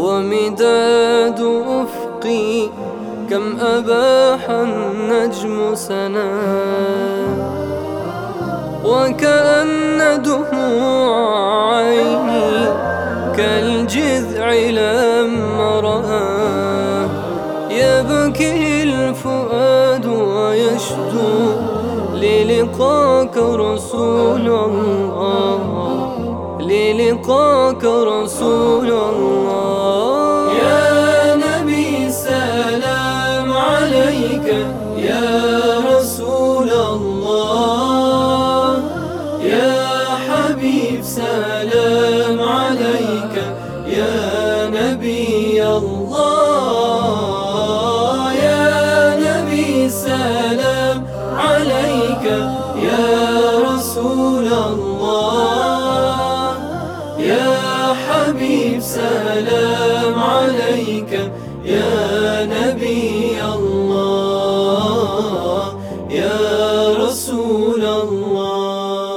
ومداد أفقي كم أباح النجم سنا، وكأن دموع عيني كالجذع لما رآه، يبكي الفؤاد ويشدو للقاك رسول الله، للقاك رسول الله. يا نبي سلام عليك يا رسول الله، يا حبيب سلام عليك يا نبي الله، يا نبي سلام عليك يا رسول الله، يا حبيب سلام عليك يا نبي الله، يا رسول الله.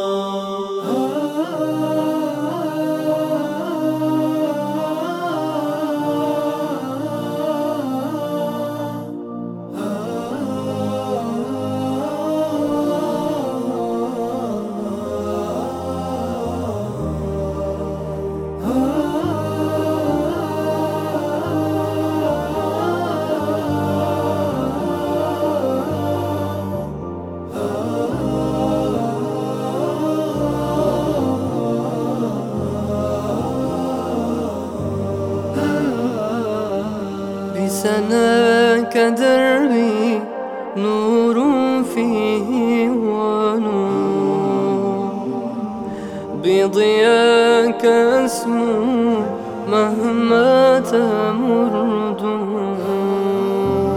بسناك دربي نور فيه ونور، بضياك أسمو مهما تمر دور،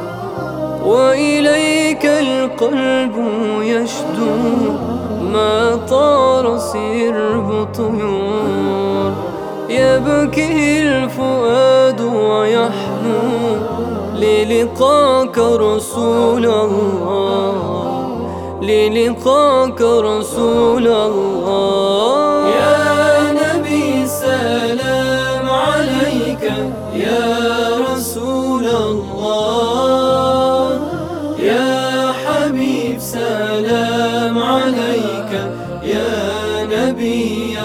وإليك القلب يشدو ما طار سرب طيور، يبكي الفؤاد ويحنو للقاك رسول الله، للقاك رسول الله. يا نبي سلام عليك يا رسول الله، يا حبيب سلام عليك يا نبي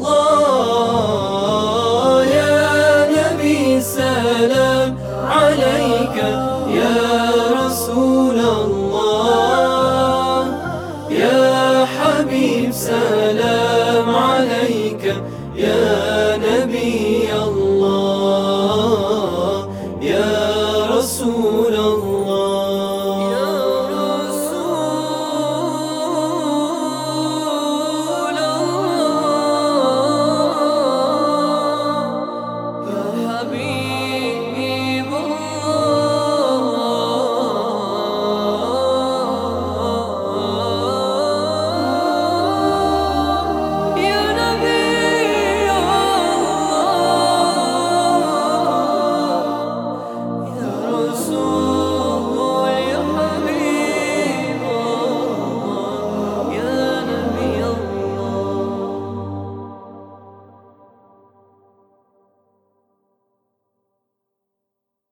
الله، يا نبي سلام عليك يا رسول الله، يا حبيب سلام عليك يا نبي الله، يا رسول الله. يا رسول الله، يا حبيب الله، يا نبي الله، يا رسول